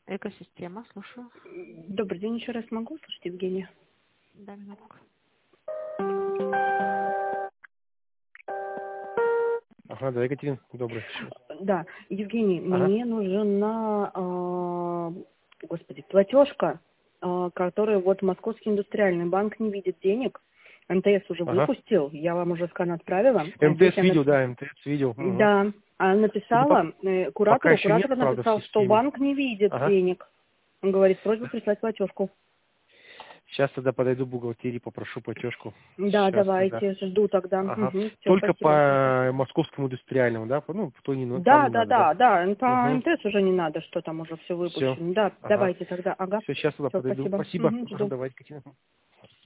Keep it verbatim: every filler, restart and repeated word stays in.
Экосистема, слушаю. Добрый день, еще раз могу услышать, Евгения? Да, минутку. Ага, да, Екатерина, добрый. Да, Евгений, Ага. мне нужна, э, господи, платежка, э, которую вот Московский индустриальный банк не видит денег. МТС уже Ага. выпустил, я вам уже скан отправила. А здесь МТС я видел, нап- да, МТС видел. Угу. Да, а Это пока, написала э, пока куратору, еще нет, куратор правда, в написал, что системе. банк не видит Ага. денег. Он говорит, просьба прислать платежку. Сейчас тогда подойду в бухгалтерии, попрошу платежку. Да, Сейчас тогда. давайте, жду тогда. Ага. Угу, все, Только спасибо. по московскому индустриальному, да? Ну, то не, ну, там Да, не да, надо, да? да, да, по Угу. МТС уже не надо, что там уже все Все. выпущено. Да, Ага. давайте тогда, ага. Все, сейчас тогда Все, подойду. спасибо. Спасибо. Угу, Ага, жду. давайте, Катерина.